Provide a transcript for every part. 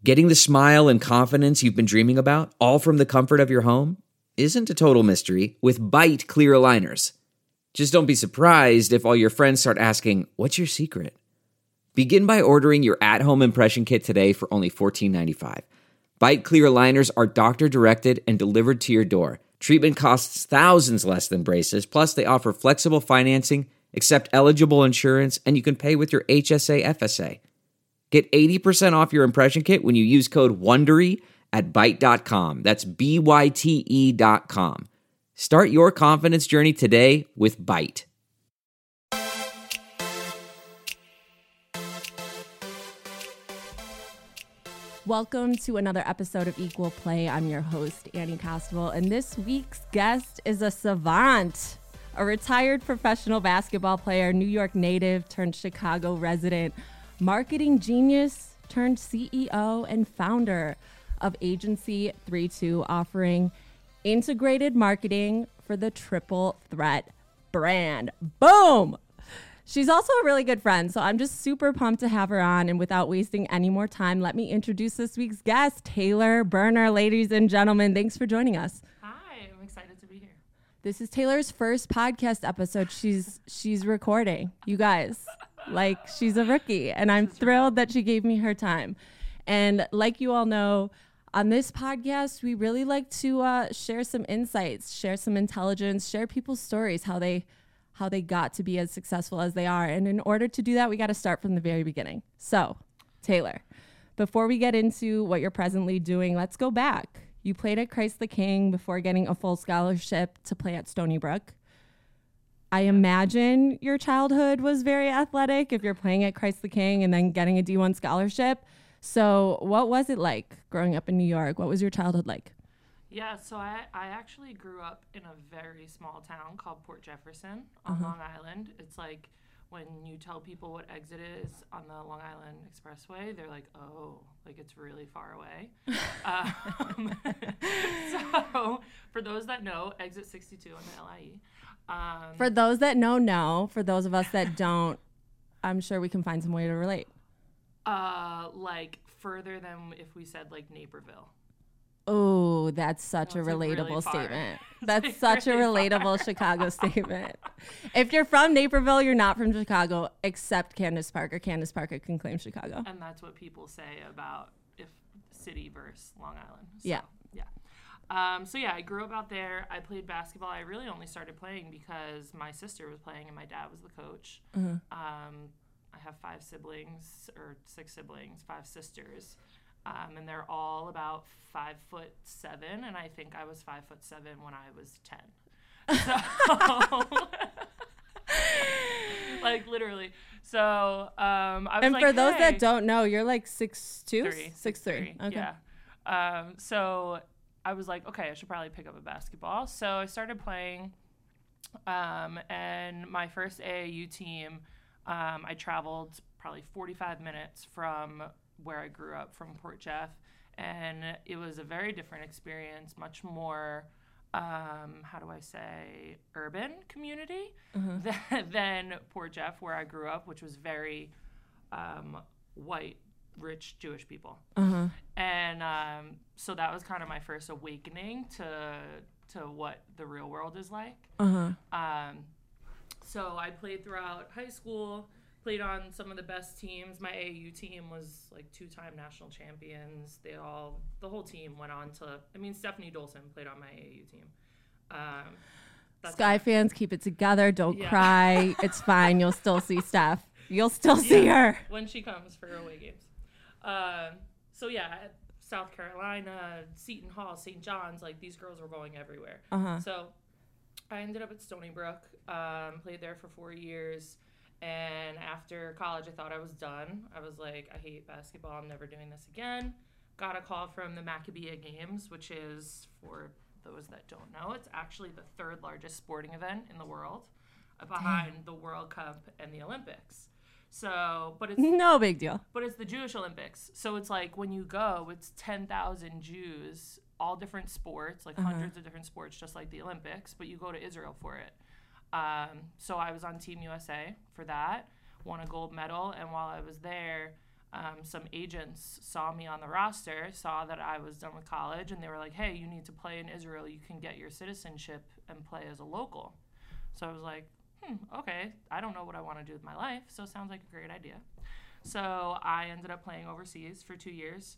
Getting the smile and confidence you've been dreaming about, all from the comfort of your home, isn't a total mystery with Byte clear aligners. Just don't be surprised if all your friends start asking, "What's your secret?" Begin by ordering your at-home impression kit today for only $14.95. Byte clear aligners are doctor-directed and delivered to your door. Treatment costs thousands less than braces, plus they offer flexible financing, accept eligible insurance, and you can pay with your HSA FSA. Get 80% off your impression kit when you use code WONDERY at Byte.com. That's BYTE.com. Start your confidence journey today with Byte. Welcome to another episode of Equal Play. I'm your host, Annie Costable, and this week's guest is a savant, a retired professional basketball player, New York native turned Chicago resident, marketing genius turned CEO and founder of Agency 32, offering integrated marketing for the Triple Threat brand. Boom! She's also a really good friend, so I'm just super pumped to have her on. And without wasting any more time, let me introduce this week's guest, Taylor Berner. Ladies and gentlemen, thanks for joining us. Hi, I'm excited to be here. This is Taylor's first podcast episode she's recording. You guys, like, she's a rookie, and I'm thrilled that she gave me her time. And like you all know, on this podcast, we really like to share some insights, share some intelligence, share people's stories, how they got to be as successful as they are. And in order to do that, we got to start from the very beginning. So, Taylor, before we get into what you're presently doing, let's go back. You played at Christ the King before getting a full scholarship to play at Stony Brook. I imagine your childhood was very athletic if you're playing at Christ the King and then getting a D1 scholarship. So what was it like growing up in New York? What was your childhood like? Yeah, so I actually grew up in a very small town called Port Jefferson on Long Island. It's like when you tell people what exit is on the Long Island Expressway, they're like, oh, like it's really far away. So for those that know, exit 62 on the LIE. For those that know. For those of us that don't, I'm sure we can find some way to relate. Like further than if we said like Naperville. Oh, that's such a relatable really statement. That's such a relatable Chicago statement. If you're from Naperville, you're not from Chicago, except Candace Parker. Candace Parker can claim Chicago. And that's what people say about if city versus Long Island. So, yeah. Yeah. I grew up out there. I played basketball. I really only started playing because my sister was playing and my dad was the coach. Mm-hmm. I have 5 sisters. And they're all about 5'7", and I think I was 5'7" when I was 10. So, like literally. So, I was and like, for those hey. that don't know, you're like 6'2", 6'3". Okay. Yeah. So I was like, okay, I should probably pick up a basketball. So I started playing, and my first AAU team, I traveled probably 45 minutes from where I grew up, from Port Jeff, and it was a very different experience, much more, urban community than Port Jeff, where I grew up, which was very white, rich Jewish people. And so that was kind of my first awakening to what the real world is like. So I played throughout high school, played on some of the best teams. My AAU team was like 2-time national champions. The whole team went on to, Stephanie Dolson played on my AAU team. Sky fans, keep it together. Don't cry. It's fine. You'll still see Steph. You'll still see her. When she comes for away games. South Carolina, Seton Hall, St. John's, like these girls were going everywhere. So I ended up at Stony Brook, played there for 4 years. And after college, I thought I was done. I was like, I hate basketball. I'm never doing this again. Got a call from the Maccabea Games, which is, for those that don't know, it's actually the 3rd largest sporting event in the world, behind the World Cup and the Olympics. So, but it's no big deal. But it's the Jewish Olympics. So it's like when you go, it's 10,000 Jews, all different sports, like hundreds of different sports, just like the Olympics, but you go to Israel for it. So I was on Team USA for that, won a gold medal, and while I was there, some agents saw me on the roster, saw that I was done with college, and they were like, hey, you need to play in Israel. You can get your citizenship and play as a local. So I was like, okay, I don't know what I want to do with my life, so it sounds like a great idea. So I ended up playing overseas for 2 years.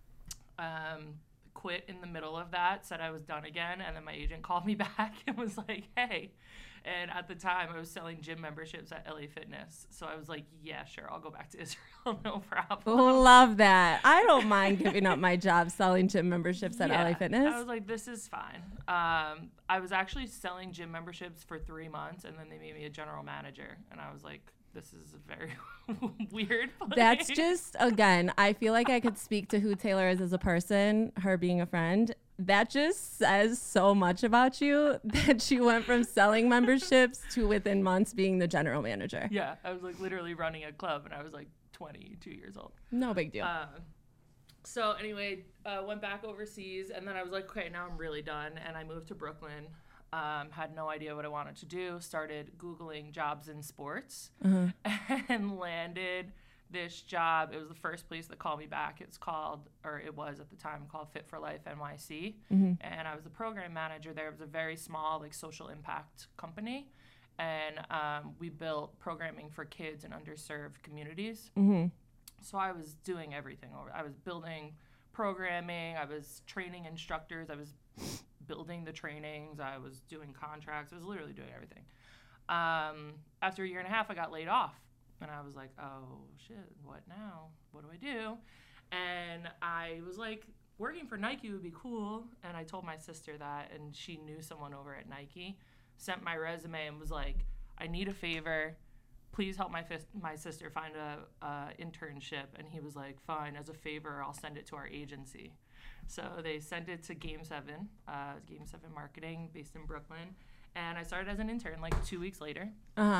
Quit in the middle of that, said I was done again, and then my agent called me back and was like, hey. And at the time, I was selling gym memberships at LA Fitness. So I was like, yeah, sure, I'll go back to Israel, no problem. Love that. I don't mind giving up my job selling gym memberships at LA Fitness. I was like, this is fine. I was actually selling gym memberships for 3 months, and then they made me a general manager. And I was like, this is a very weird place. That's just, again, I feel like I could speak to who Taylor is as a person, her being a friend. That just says so much about you that she went from selling memberships to within months being the general manager. Yeah, I was like literally running a club, and I was like 22 years old. No big deal. So anyway, went back overseas, and then I was like, okay, now I'm really done. And I moved to Brooklyn. Had no idea what I wanted to do. Started Googling jobs in sports and landed this job. It was the first place that called me back. It was at the time called Fit for Life NYC. And I was the program manager there. It was a very small, like, social impact company. And we built programming for kids in underserved communities. So I was doing everything over. I was building programming. I was training instructors. I was building the trainings. I was doing contracts. I was literally doing everything. After a year and a half, I got laid off. And I was like, oh, shit, what now? What do I do? And I was like, working for Nike would be cool. And I told my sister that, and she knew someone over at Nike, sent my resume and was like, I need a favor. Please help my sister find a internship. And he was like, fine, as a favor, I'll send it to our agency. So they sent it to Game 7, Game 7 Marketing, based in Brooklyn. And I started as an intern like 2 weeks later.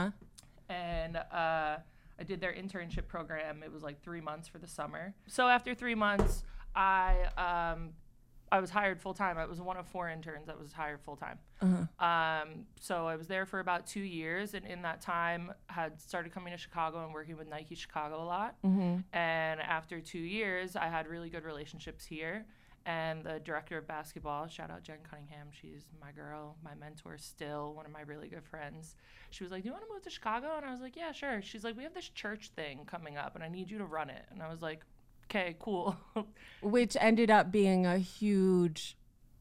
And I did their internship program. It was like 3 months for the summer. So after 3 months, I was hired full-time. I was one of 4 interns that was hired full-time. So I was there for about 2 years, and in that time had started coming to Chicago and working with Nike Chicago a lot. And after 2 years, I had really good relationships here. And the director of basketball, shout out Jen Cunningham, she's my girl, my mentor still, one of my really good friends. She was like, do you want to move to Chicago? And I was like, yeah, sure. She's like, we have this church thing coming up, and I need you to run it. And I was like, okay, cool. Which ended up being a huge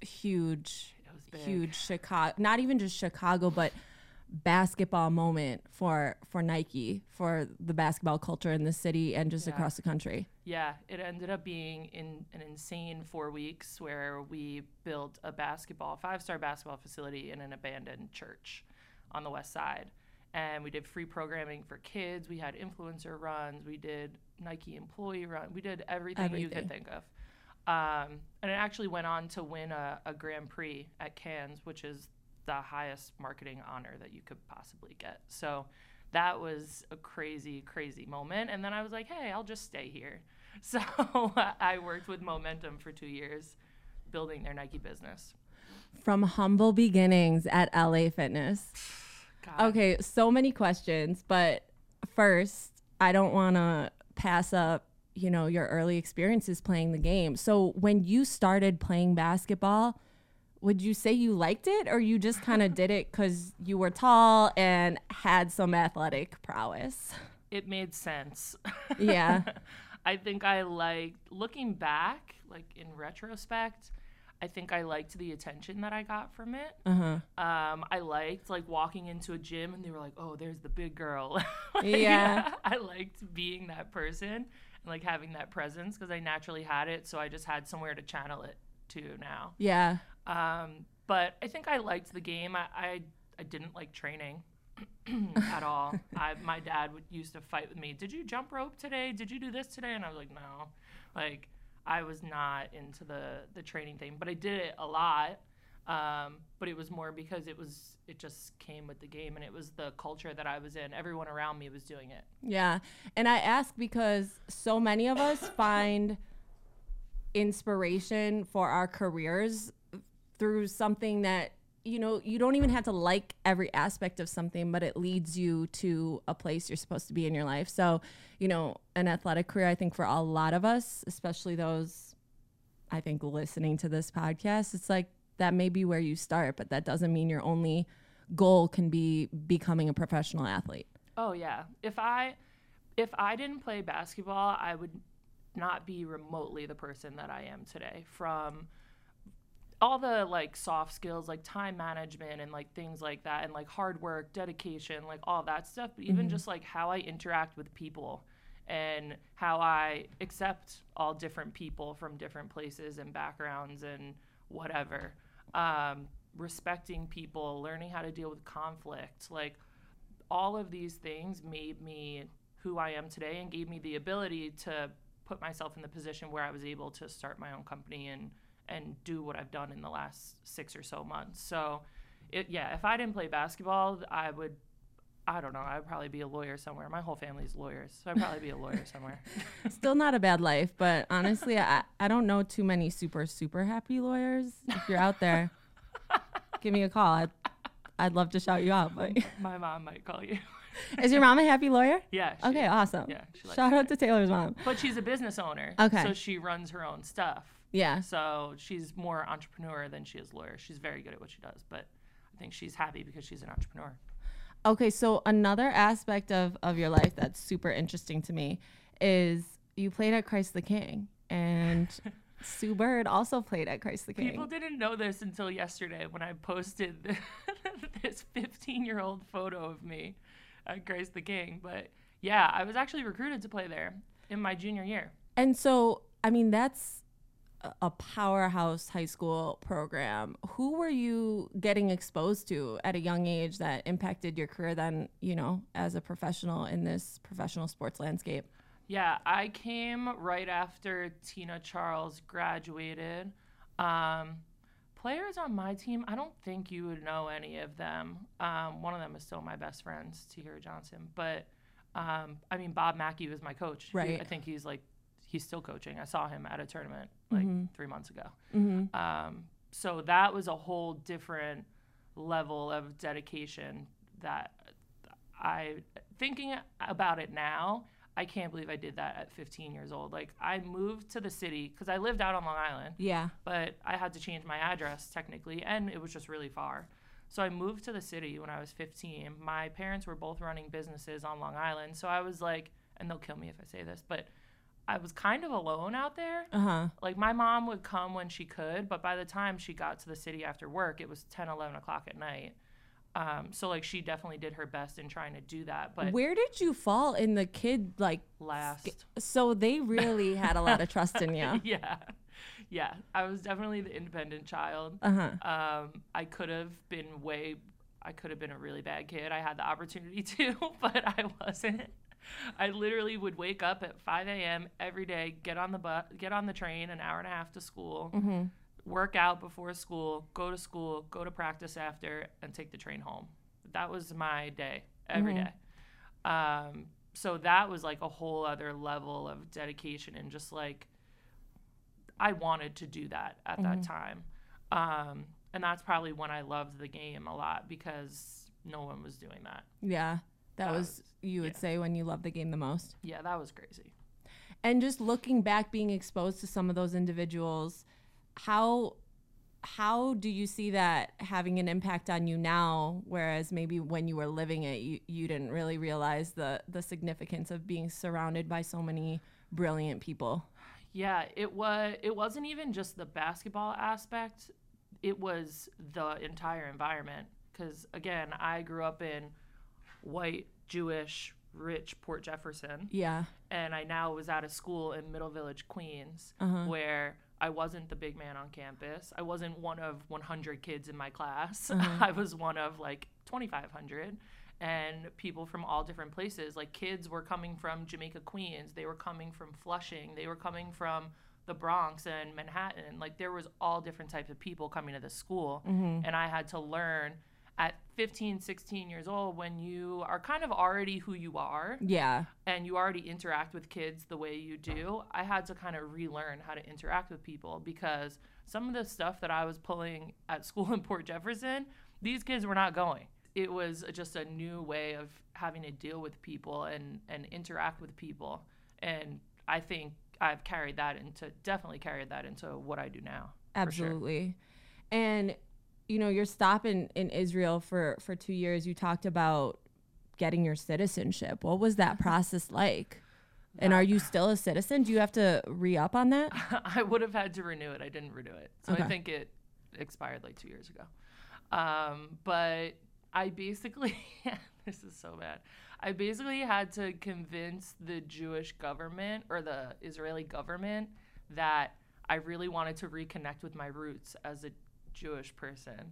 Chicago, not even just Chicago, but basketball moment for Nike, for the basketball culture in the city and just across the country. Yeah, it ended up being in an insane 4 weeks where we built a 5-star basketball facility in an abandoned church on the west side. And we did free programming for kids. We had influencer runs. We did Nike employee run. We did everything you could think of. And it actually went on to win a Grand Prix at Cannes, which is the highest marketing honor that you could possibly get. So that was a crazy, crazy moment. And then I was like, hey, I'll just stay here. So I worked with Momentum for 2 years, building their Nike business. From humble beginnings at LA Fitness. God. Okay, so many questions, but first, I don't want to pass up, your early experiences playing the game. So when you started playing basketball, would you say you liked it, or you just kind of did it because you were tall and had some athletic prowess? It made sense. Yeah. I think I liked, looking back, like in retrospect, I think I liked the attention that I got from it. I liked like walking into a gym and they were like, oh, there's the big girl. Yeah. I liked being that person and like having that presence because I naturally had it. So I just had somewhere to channel it to now. Yeah. But I think I liked the game. I didn't like training at all. My dad used to fight with me. Did you jump rope today? Did you do this today? And I was like, no. Like, I was not into the training thing, but I did it a lot. But it was more because it just came with the game, and it was the culture that I was in. Everyone around me was doing it. Yeah. And I ask because so many of us find inspiration for our careers through something that you know, you don't even have to like every aspect of something, but it leads you to a place you're supposed to be in your life. So, you know, an athletic career, I think for a lot of us, especially those, I think, listening to this podcast, it's like that may be where you start, but that doesn't mean your only goal can be becoming a professional athlete. Oh yeah. If I didn't play basketball, I would not be remotely the person that I am today, from all the like soft skills, like time management and like things like that, and like hard work, dedication, like all that stuff, but even just like how I interact with people and how I accept all different people from different places and backgrounds and whatever. Respecting people, learning how to deal with conflict, like all of these things made me who I am today and gave me the ability to put myself in the position where I was able to start my own company and do what I've done in the last 6 or so months. So if I didn't play basketball, I would probably be a lawyer somewhere. My whole family's lawyers, so I'd probably be a lawyer somewhere. Still not a bad life, but honestly, I don't know too many super, super happy lawyers. If you're out there, give me a call. I'd love to shout you out. But My mom might call you. Is your mom a happy lawyer? Yeah. Okay, awesome. Yeah. Shout out to Taylor's mom. But she's a business owner. Okay. So she runs her own stuff. Yeah. So she's more entrepreneur than she is lawyer. She's very good at what she does, but I think she's happy because she's an entrepreneur. Okay, so another aspect of your life that's super interesting to me is you played at Christ the King, and Sue Bird also played at Christ the King. People didn't know this until yesterday when I posted this 15-year-old photo of me at Christ the King. But yeah, I was actually recruited to play there in my junior year. And so, I mean, that's a powerhouse high school program. Who were you getting exposed to at a young age that impacted your career then, you know, as a professional in this professional sports landscape? Yeah, I came right after Tina Charles graduated. Players on my team, I don't think you would know any of them. One of them is still my best friend, Tahira Johnson. But, I mean, Bob Mackey was my coach. Right. I think he's still coaching. I saw him at a tournament 3 months ago. So that was a whole different level of dedication that thinking about it now, I can't believe I did that at 15 years old. Like, I moved to the city because I lived out on Long Island. Yeah. But I had to change my address technically, and it was just really far. So I moved to the city when I was 15. My parents were both running businesses on Long Island. So I was like, and they'll kill me if I say this, but I was kind of alone out there. Like, my mom would come when she could, but by the time she got to the city after work, it was 10, 11 o'clock at night. So, like, she definitely did her best in trying to do that. But where did you fall in the kid, like, last? So they really had a lot of trust in you. Yeah. I was definitely the independent child. I could have been a really bad kid. I had the opportunity to, but I wasn't. I literally would wake up at 5 a.m. every day, get on the train, an hour and a half to school, work out before school, go to practice after, and take the train home. That was my day every day. So that was like a whole other level of dedication, and just like I wanted to do that at that time. And that's probably when I loved the game a lot, because no one was doing that. Yeah. That was, you would say, when you loved the game the most? Yeah, that was crazy. And just looking back, being exposed to some of those individuals, how do you see that having an impact on you now, whereas maybe when you were living it, you didn't really realize the significance of being surrounded by so many brilliant people? Yeah, it wasn't even just the basketball aspect. It was the entire environment. Because, again, I grew up in white, Jewish, rich Port Jefferson. Yeah. And I now was at a school in Middle Village, Queens, where I wasn't the big man on campus. I wasn't one of 100 kids in my class. I was one of like 2,500, and people from all different places. Like, kids were coming from Jamaica, Queens. They were coming from Flushing. They were coming from the Bronx and Manhattan. Like, there was all different types of people coming to the school, and I had to learn at 15, 16 years old, when you are kind of already who you are, Yeah. and you already interact with kids the way you do, I had to kind of relearn how to interact with people, because some of the stuff that I was pulling at school in Port Jefferson, these kids were not going. It was just a new way of having to deal with people and interact with people. And I think I've definitely carried that into what I do now. Absolutely. Sure. And, your stop in Israel for 2 years, you talked about getting your citizenship. What was that process like? And are you still a citizen? Do you have to re-up on that? I would have had to renew it. I didn't renew it. So okay. I think it expired like 2 years ago. But I basically, this is so bad. I basically had to convince the Jewish government or the Israeli government that I really wanted to reconnect with my roots as a Jewish person.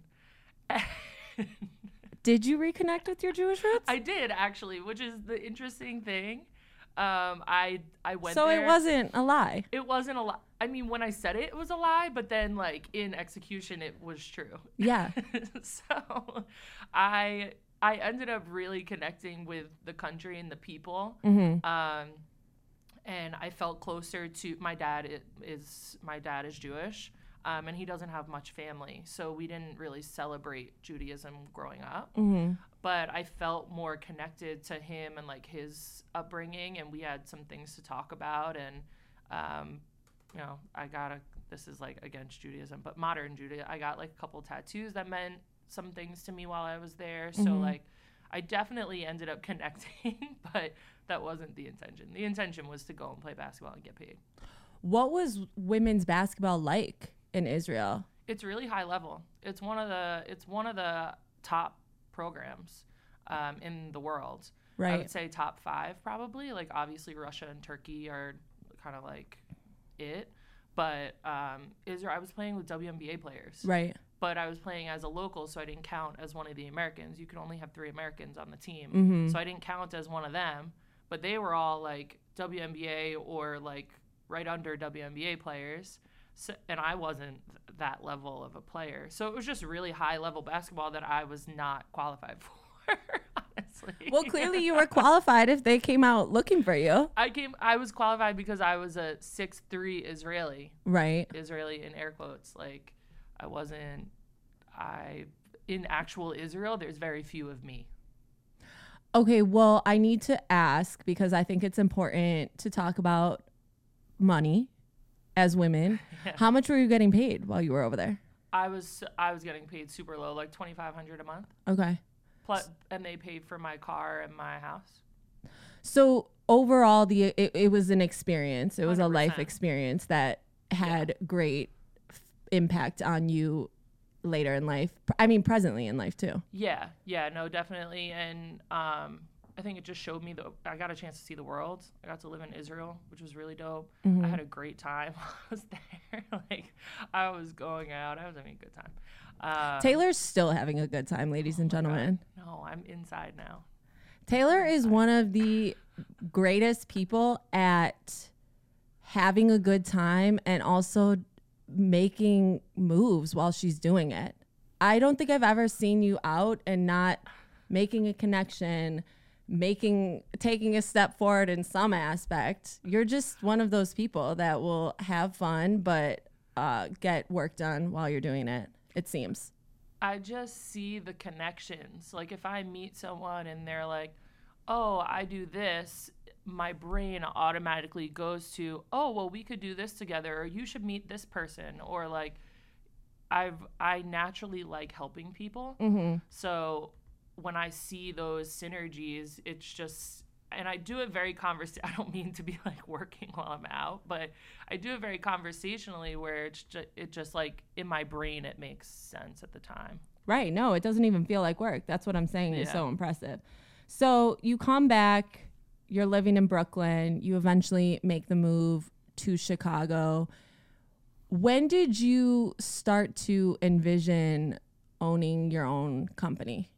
Did you reconnect with your Jewish roots? I did, actually, which is the interesting thing. I went so there. It wasn't a lie. It wasn't a lie. I mean, when I said it was a lie, but then like in execution, it was true. Yeah. So I ended up really connecting with the country and the people. Mm-hmm. And I felt closer to my dad is Jewish. And he doesn't have much family, so we didn't really celebrate Judaism growing up. Mm-hmm. But I felt more connected to him and like his upbringing, and we had some things to talk about. And this is like against Judaism, but modern Judaism. I got like a couple tattoos that meant some things to me while I was there. So like, I definitely ended up connecting, but that wasn't the intention. The intention was to go and play basketball and get paid. What was women's basketball like in Israel? It's really high level. It's one of the top programs in the world. Right. I would say top 5 probably. Like obviously Russia and Turkey are kind of like it, but Israel. I was playing with WNBA players. Right. But I was playing as a local, so I didn't count as one of the Americans. You could only have 3 Americans on the team, mm-hmm. so I didn't count as one of them. But they were all like WNBA or like right under WNBA players. So, and I wasn't that level of a player. So it was just really high level basketball that I was not qualified for, honestly. Well, clearly you were qualified if they came out looking for you. I was qualified because I was a 6'3" Israeli. Right. Israeli in air quotes. Like in actual Israel, there's very few of me. Okay, well, I need to ask because I think it's important to talk about money as women. Yeah. How much were you getting paid while you were over there? I was getting paid super low, like $2,500 a month. Okay. Plus, and they paid for my car and my house. So overall, it was an experience. It was 100%. A life experience that had great impact on you later in life. I mean, presently in life too. Yeah, no, definitely. And I think it just showed me I got a chance to see the world. I got to live in Israel, which was really dope. Mm-hmm. I had a great time while I was there. Like, I was going out. I was having a good time. Taylor's still having a good time, ladies and gentlemen. God. No, I'm inside now. Taylor is one of the greatest people at having a good time and also making moves while she's doing it. I don't think I've ever seen you out and not making a connection, taking a step forward in some aspect. You're just one of those people that will have fun but get work done while you're doing it, it seems. I just see the connections. Like if I meet someone and they're like, oh, I do this, my brain automatically goes to, oh, well, we could do this together, or you should meet this person, or like I naturally like helping people. Mm-hmm. So when I see those synergies, it's just, and I do it very I don't mean to be like working while I'm out, but I do it very conversationally where it just like in my brain, it makes sense at the time. Right. No, it doesn't even feel like work. That's what I'm saying is so impressive. So you come back, you're living in Brooklyn, you eventually make the move to Chicago. When did you start to envision owning your own company?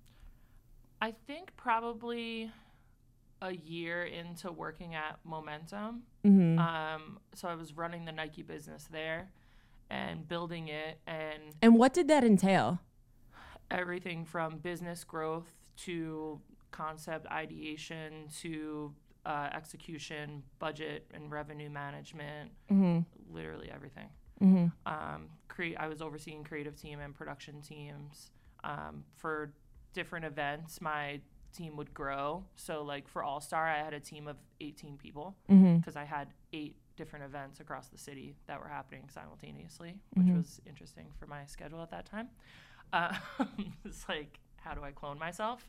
I think probably a year into working at Momentum. Mm-hmm. So I was running the Nike business there and building it. And what did that entail? everything from business growth to concept ideation to execution, budget and revenue management, literally everything. I was overseeing creative team and production teams. For different events, my team would grow. So like for All Star, I had a team of 18 people because I had 8 different events across the city that were happening simultaneously, which was interesting for my schedule at that time. It's like, how do I clone myself?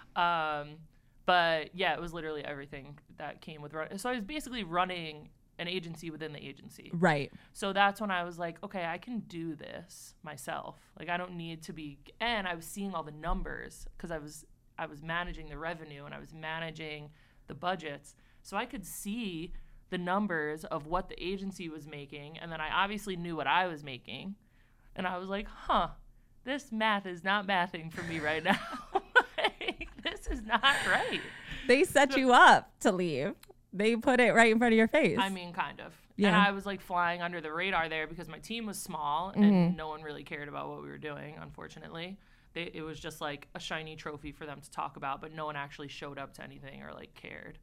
But yeah, it was literally everything that came with so I was basically running an agency within the agency. Right. So that's when I was like, okay, I can do this myself. Like I don't need to be, and I was seeing all the numbers because I was managing the revenue and I was managing the budgets. So I could see the numbers of what the agency was making, and then I obviously knew what I was making. And I was like, this math is not mathing for me right now. Like, this is not right. They set you up to leave. They put it right in front of your face. I mean, kind of. Yeah. And I was like flying under the radar there because my team was small and no one really cared about what we were doing, unfortunately. It was just like a shiny trophy for them to talk about, but no one actually showed up to anything or like cared.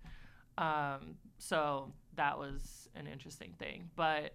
So that was an interesting thing. But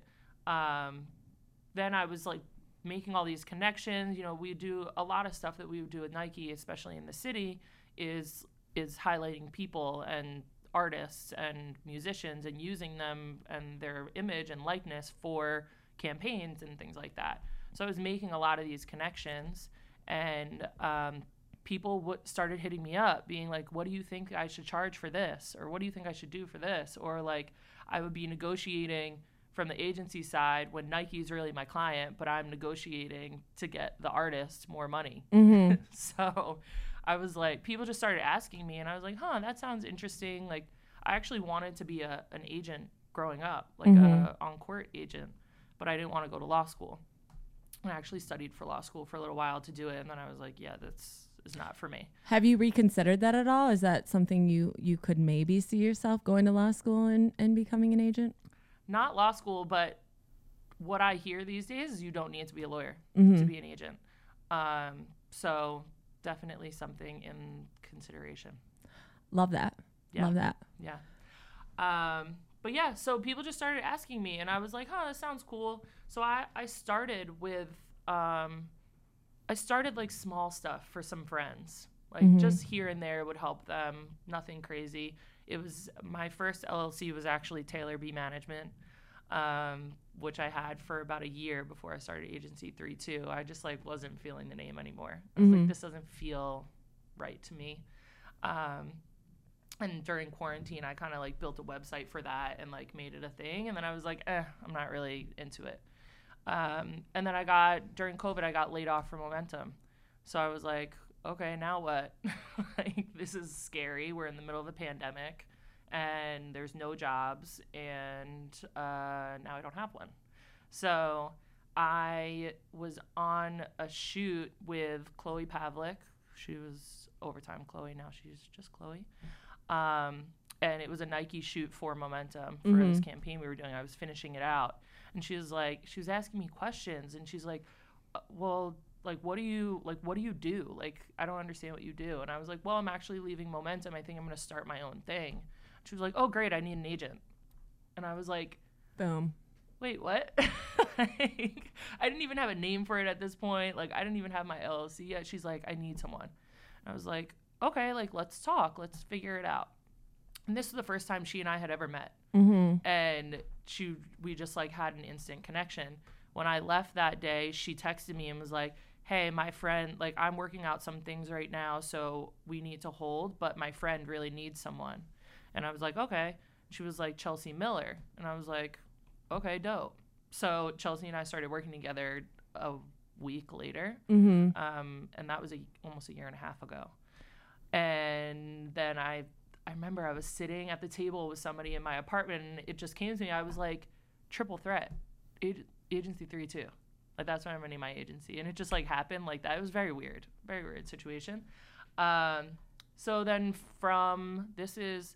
then I was like making all these connections. You know, we do a lot of stuff that we would do with Nike, especially in the city, is highlighting people and artists and musicians and using them and their image and likeness for campaigns and things like that. So I was making a lot of these connections, and people started hitting me up being like, what do you think I should charge for this? Or what do you think I should do for this? Or like I would be negotiating from the agency side when Nike's really my client, but I'm negotiating to get the artist more money. So I was like, people just started asking me, and I was like, that sounds interesting. Like, I actually wanted to be an agent growing up, like a on-court agent, but I didn't want to go to law school. And I actually studied for law school for a little while to do it, and then I was like, yeah, this is not for me. Have you reconsidered that at all? Is that something you could maybe see yourself going to law school and becoming an agent? Not law school, but what I hear these days is you don't need to be a lawyer to be an agent. So definitely something in consideration. Love that. Yeah. Love that. Yeah. But yeah, so people just started asking me, and I was like, that sounds cool. So I started with, I started like small stuff for some friends, like just here and there would help them, nothing crazy. It was, my first LLC was actually Taylor B Management, which I had for about a year before I started Agency 3-2. I just like wasn't feeling the name anymore. I was like, this doesn't feel right to me. And during quarantine, I kind of like built a website for that and like made it a thing. And then I was like, I'm not really into it. And then during COVID, I got laid off from Momentum. So I was like, okay, now what? Like, this is scary. We're in the middle of a pandemic and there's no jobs, and now I don't have one. So I was on a shoot with Chloe Pavlik. She was Overtime Chloe. Now she's just Chloe. And it was a Nike shoot for Momentum for this campaign we were doing. I was finishing it out, and she was asking me questions, and she's like, well, like, what do you do? Like, I don't understand what you do. And I was like, well, I'm actually leaving Momentum. I think I'm going to start my own thing. She was like, oh, great, I need an agent. And I was like, boom. Wait, what? Like, I didn't even have a name for it at this point. Like, I didn't even have my LLC yet. She's like, I need someone. And I was like, okay, like, let's talk. Let's figure it out. And this was the first time she and I had ever met. And we just like had an instant connection. When I left that day, she texted me and was like, hey, my friend, like, I'm working out some things right now, so we need to hold, but my friend really needs someone. And I was like, okay. She was like, Chelsea Miller. And I was like, okay, dope. So Chelsea and I started working together a week later. And that was almost a year and a half ago. And then I remember I was sitting at the table with somebody in my apartment, and it just came to me. I was like, triple threat, Agency 3-2. Like, that's what I'm running my agency. And it just like happened like that. It was very weird situation. So then this is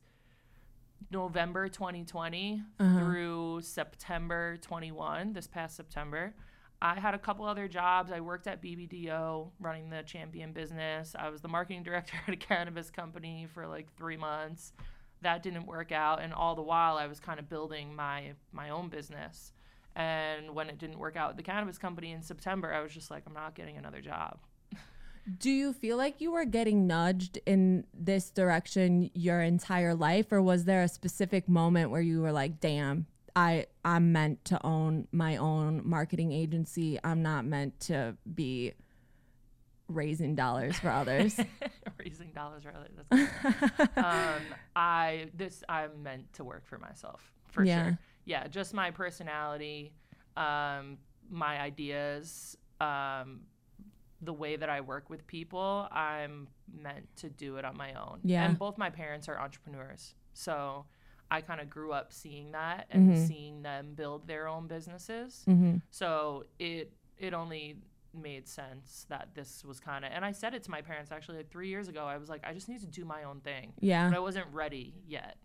November 2020 through September 21, this past September, I had a couple other jobs. I worked at BBDO running the Champion business. I was the marketing director at a cannabis company for like 3 months. That didn't work out. And all the while I was kind of building my own business. And when it didn't work out with the cannabis company in September, I was just like, I'm not getting another job. Do you feel like you were getting nudged in this direction your entire life? Or was there a specific moment where you were like, damn, I'm meant to own my own marketing agency. I'm not meant to be raising dollars for others. Raising dollars for others. That's I'm meant to work for myself for sure. Yeah, just my personality, my ideas, the way that I work with people. I'm meant to do it on my own. Yeah. And both my parents are entrepreneurs, so I kind of grew up seeing that and seeing them build their own businesses. So it only made sense that this was kind of, and I said it to my parents actually like 3 years ago. I was like, I just need to do my own thing. Yeah. But I wasn't ready yet.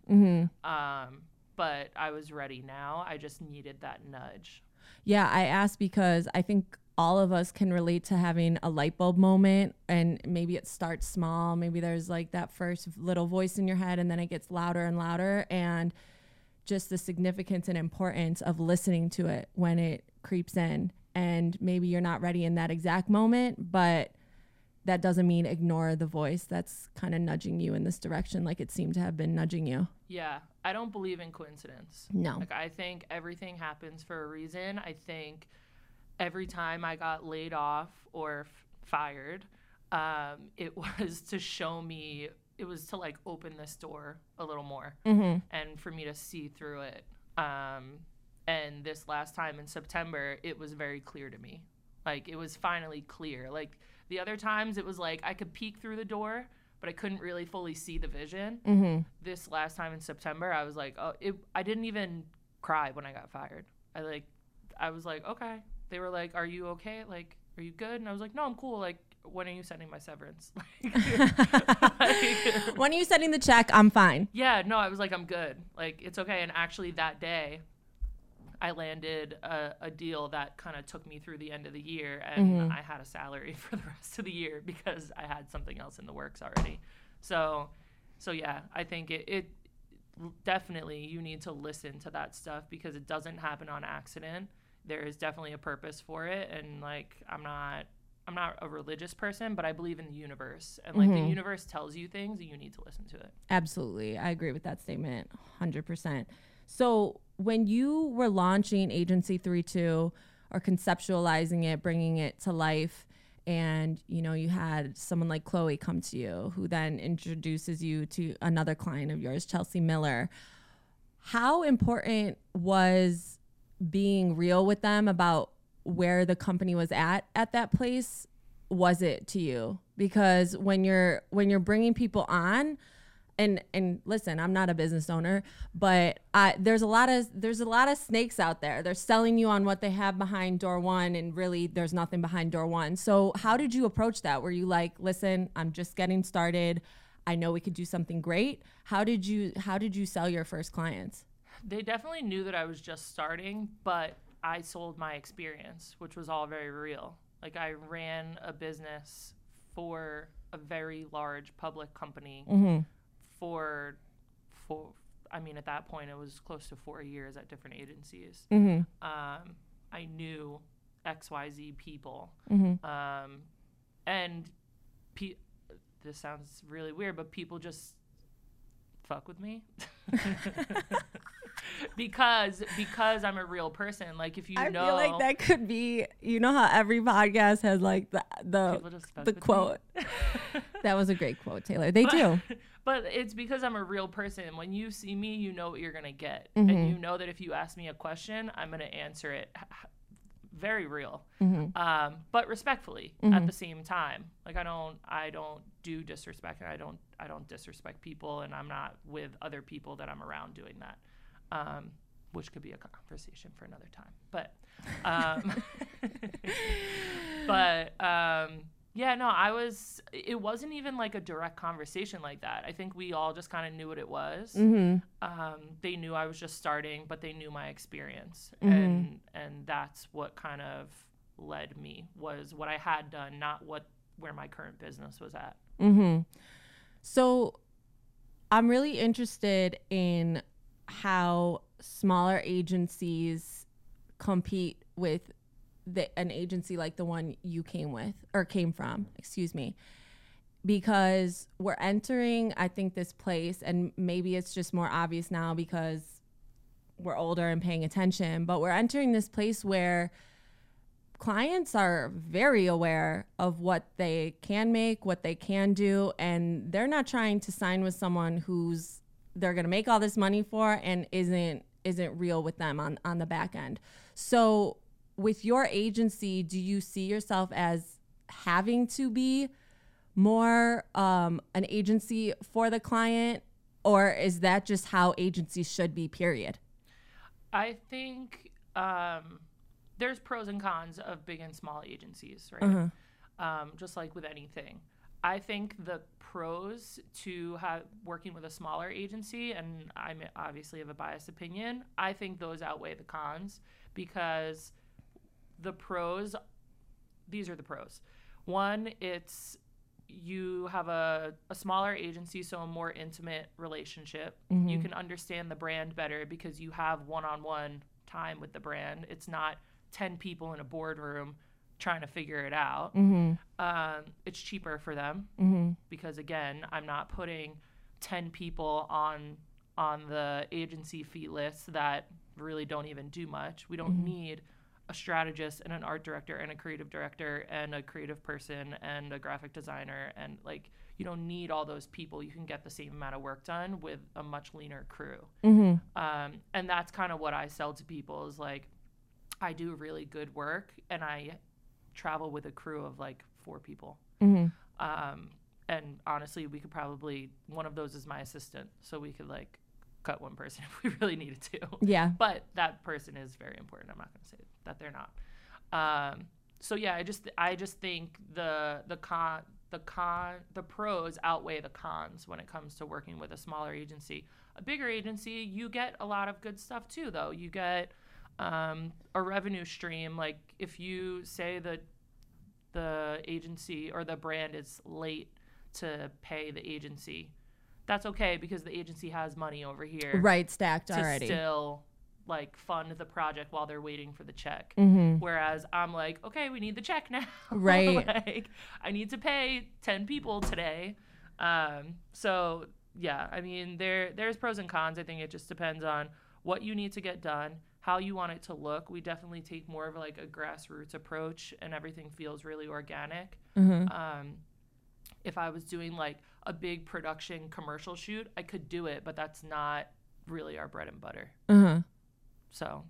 But I was ready now. I just needed that nudge. Yeah, I asked because I think all of us can relate to having a light bulb moment, and maybe it starts small. Maybe there's like that first little voice in your head and then it gets louder and louder, and just the significance and importance of listening to it when it creeps in. And maybe you're not ready in that exact moment, but that doesn't mean ignore the voice that's kind of nudging you in this direction, like it seemed to have been nudging you. Yeah, I don't believe in coincidence. No. Like, I think everything happens for a reason. I think every time I got laid off or fired, it was to show me, it was to like open this door a little more and for me to see through it. And this last time in September, it was very clear to me. Like, it was finally clear. Like, the other times it was like I could peek through the door, but I couldn't really fully see the vision. This last time in September, I was like, I didn't even cry when I got fired. I was like, okay. They were like, are you okay? Like, are you good? And I was like, no, I'm cool. Like, when are you sending my severance? When are you sending the check? I'm fine. Yeah, no, I was like, I'm good. Like, it's okay. And actually that day, I landed a deal that kind of took me through the end of the year, and I had a salary for the rest of the year because I had something else in the works already. So yeah, I think it definitely, you need to listen to that stuff because it doesn't happen on accident. There is definitely a purpose for it, and like I'm not a religious person, but I believe in the universe, and like the universe tells you things and you need to listen to it. Absolutely. I agree with that statement 100%. So when you were launching Agency 32 or conceptualizing it, bringing it to life, and you had someone like Chloe come to you, who then introduces you to another client of yours, Chelsea Miller, how important was being real with them about where the company was at that place? Was it to you? Because when you're bringing people on, and listen, I'm not a business owner, but there's a lot of snakes out there. They're selling you on what they have behind door one, and really there's nothing behind door one. So how did you approach that? Were you like, listen, I'm just getting started, I know we could do something great? How did you sell your first clients? They definitely knew that I was just starting, but I sold my experience, which was all very real. Like, I ran a business for a very large public company for I mean, at that point it was close to 4 years at different agencies. I knew XYZ people. And this sounds really weird, but people just fuck with me. because I'm a real person. Like, if I feel like that could be, how every podcast has like the quote. That was a great quote, Taylor. They do. But it's because I'm a real person. When you see me, you know what you're going to get. And you know that if you ask me a question, I'm going to answer it very real. But respectfully at the same time. Like, I don't do disrespect, and I don't disrespect people, and I'm not with other people that I'm around doing that. Which could be a conversation for another time. But yeah, no, it wasn't even like a direct conversation like that. I think we all just kind of knew what it was. They knew I was just starting, but they knew my experience. And that's what kind of led me, was what I had done, not where my current business was at. So I'm really interested in how smaller agencies compete with an agency like the one you came from, because we're entering, I think, this place, and maybe it's just more obvious now because we're older and paying attention, but we're entering this place where clients are very aware of what they can make, what they can do, and they're not trying to sign with someone who's they're going to make all this money for and isn't real with them on the back end. So with your agency, do you see yourself as having to be more an agency for the client, or is that just how agencies should be, period? I think there's pros and cons of big and small agencies, right? Just like with anything. I think the pros to working with a smaller agency, and I obviously have a biased opinion, I think those outweigh the cons, because the pros, these are the pros. One, it's you have a smaller agency, so a more intimate relationship. You can understand the brand better because you have one-on-one time with the brand. It's not 10 people in a boardroom trying to figure it out. It's cheaper for them because, again, I'm not putting 10 people on the agency fee list that really don't even do much. We don't need a strategist and an art director and a creative director and a creative person and a graphic designer, and like, you don't need all those people. You can get the same amount of work done with a much leaner crew. And that's kind of what I sell to people, is like, I do really good work and I travel with a crew of like 4 people. And honestly, we could probably, one of those is my assistant, so we could like cut one person if we really needed to. Yeah. But that person is very important. I'm not going to say that they're not. So yeah, I just think the pros outweigh the cons when it comes to working with a smaller agency. A bigger agency, you get a lot of good stuff too, though. You get a revenue stream. Like if you say that the agency or the brand is late to pay the agency, that's okay, because the agency has money over here, right, stacked to already, still like fund the project while they're waiting for the check. Whereas I'm like, okay, we need the check now, right? Like, I need to pay 10 people today. So yeah, I mean, there's pros and cons. I think it just depends on what you need to get done, how you want it to look. We definitely take more of like a grassroots approach, and everything feels really organic. If I was doing like a big production commercial shoot, I could do it, but that's not really our bread and butter. So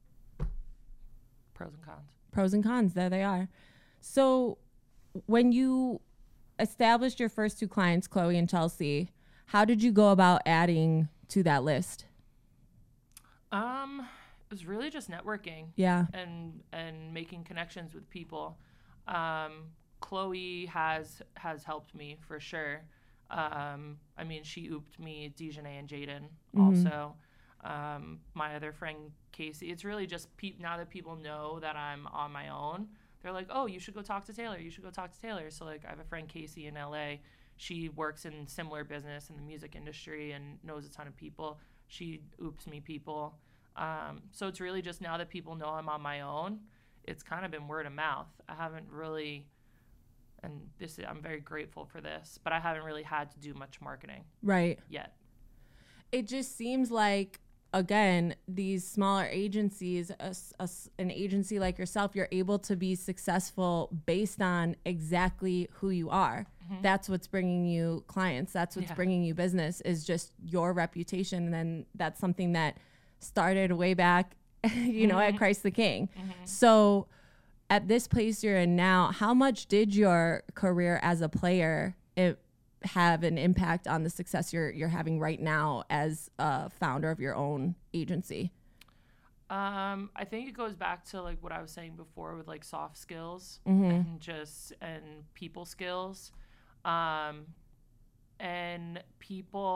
pros and cons. Pros and cons, there they are. So when you established your first 2 clients, Chloe and Chelsea, how did you go about adding to that list? It was really just networking. Yeah. And making connections with people. Chloe has helped me for sure. I mean, she ooped me, Dejanay and Jaden also. My other friend, Casey. It's really just now that people know that I'm on my own, they're like, oh, you should go talk to Taylor. You should go talk to Taylor. So like, I have a friend, Casey, in LA. She works in similar business in the music industry and knows a ton of people. She oops me people. So it's really just now that people know I'm on my own, it's kind of been word of mouth. I haven't really, and I'm very grateful for this, but I haven't really had to do much marketing yet. It just seems like, again, these smaller agencies, an agency like yourself, you're able to be successful based on exactly who you are. That's what's bringing you clients. That's what's bringing you business, is just your reputation. And then that's something that started way back, at Christ the King. So at this place you're in now, how much did your career as a player have an impact on the success you're having right now as a founder of your own agency? I think it goes back to like what I was saying before with like soft skills and people skills. And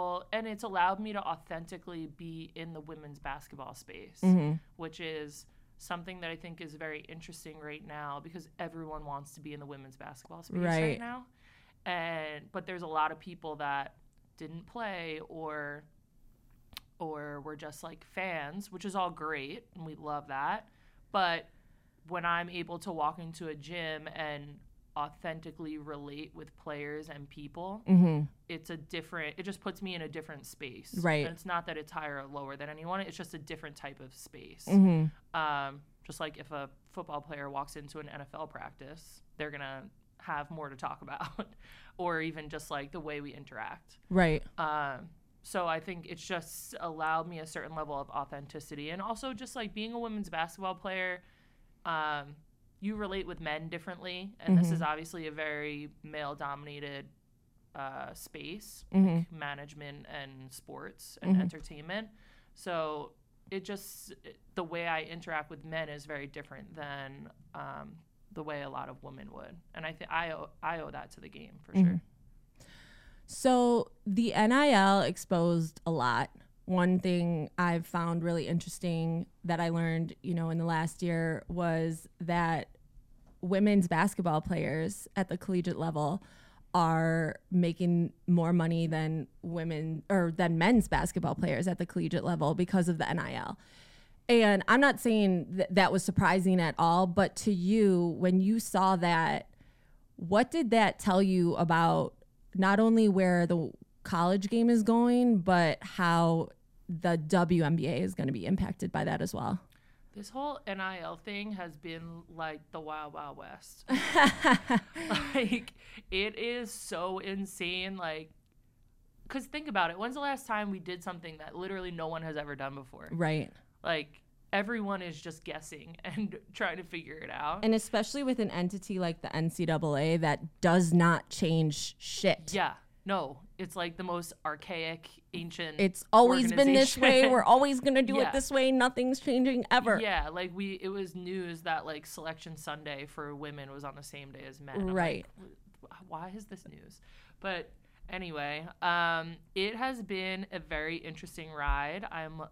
it's allowed me to authentically be in the women's basketball space, which is something that I think is very interesting right now, because everyone wants to be in the women's basketball space right now. But there's a lot of people that didn't play or were just like fans, which is all great, and we love that. But when I'm able to walk into a gym and authentically relate with players and people, it just puts me in a different space. Right. And it's not that it's higher or lower than anyone, it's just a different type of space. Just like if a football player walks into an NFL practice, they're going to have more to talk about, or even just like the way we interact. Right. So I think it's just allowed me a certain level of authenticity. And also just like being a women's basketball player, you relate with men differently. And this is obviously a very male-dominated space, like management and sports and entertainment. So the way I interact with men is very different than the way a lot of women would. And I think I owe that to the game for sure. So the NIL exposed a lot. One thing I've found really interesting that I learned, in the last year was that women's basketball players at the collegiate level are making more money than men's basketball players at the collegiate level because of the NIL. And I'm not saying that was surprising at all, but to you, when you saw that, what did that tell you about not only where the college game is going, but how the WNBA is going to be impacted by that as well? This whole NIL thing has been like the Wild Wild West. Like, it is so insane. Like, because think about it. When's the last time we did something that literally no one has ever done before? Right. Like, everyone is just guessing and trying to figure it out. And especially with an entity like the NCAA that does not change shit. Yeah. No, it's like the most archaic, ancient. It's always been this way. We're always going to do it this way. Nothing's changing ever. Yeah, like it was news that like Selection Sunday for women was on the same day as men. Right. Like, why is this news? But anyway, it has been a very interesting ride.